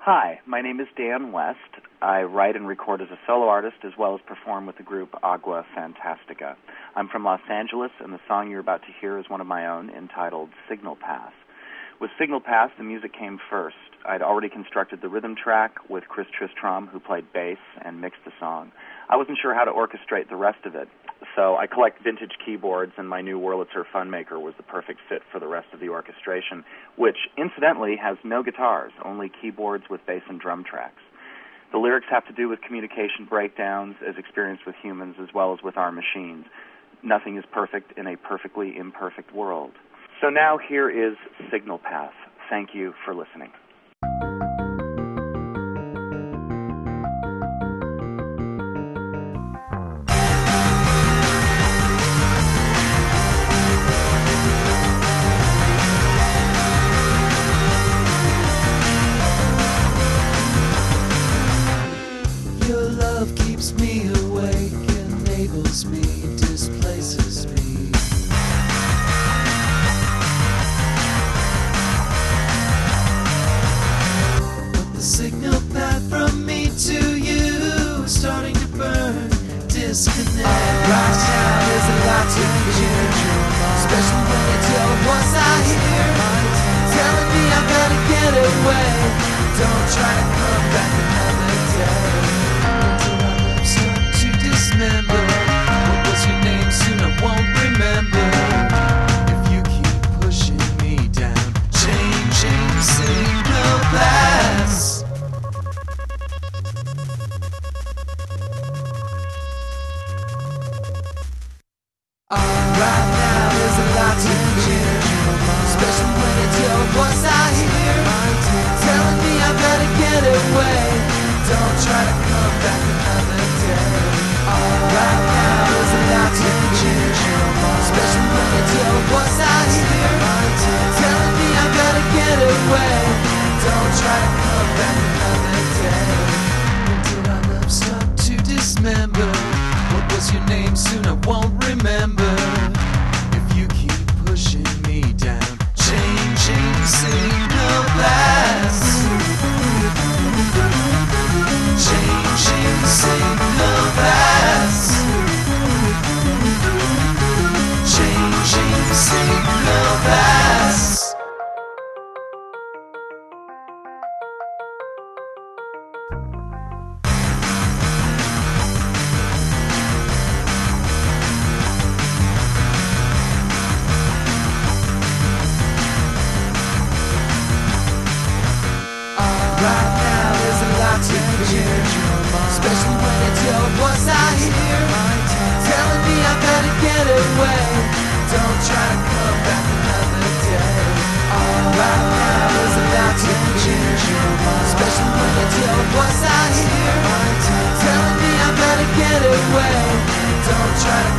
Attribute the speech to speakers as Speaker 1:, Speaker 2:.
Speaker 1: Hi, my name is Dan West. I write and record as a solo artist as well as perform with the group Agua Fantastica. I'm from Los Angeles, and the song you're about to hear is one of my own, entitled Signal Path. With Signal Path, the music came first. I'd already constructed the rhythm track with Chris Tristram, who played bass and mixed the song. I wasn't sure how to orchestrate the rest of it, so I collect vintage keyboards, and my new Wurlitzer Funmaker was the perfect fit for the rest of the orchestration, which, incidentally, has no guitars, only keyboards with bass and drum tracks. The lyrics have to do with communication breakdowns as experienced with humans as well as with our machines. Nothing is perfect in a perfectly imperfect world. So now here is Signal Path. Thank you for listening.
Speaker 2: Your love keeps me awake, enables me, displaces me. But the signal path from me to you is starting to burn, disconnect. Right now there's a lot to hear, especially when you tell the voice I hear telling me I gotta get away. Don't try to come back another day. To dismember. What was your name? Soon I won't remember. If you keep pushing me down, changing signal paths. Right now there's a lot to hear, especially when you tell the voice I hear telling me I gotta get away. Don't try to come back another day. Right now there's a lot to hear, especially when you tell the voice I hear telling me I gotta get away. Don't try to come back another day. When did our love start to dismember? What was your name? Soon I won't remember. If you keep pushing me down, changing signal paths. Changing signal paths. Changing signal paths. Right now there's a lot to hear, especially when you tell the voice I hear telling me I gotta get away. Don't try to come back another day. Right now there's a lot to hear, especially when you tell the voice I hear telling me I gotta get away. Don't try to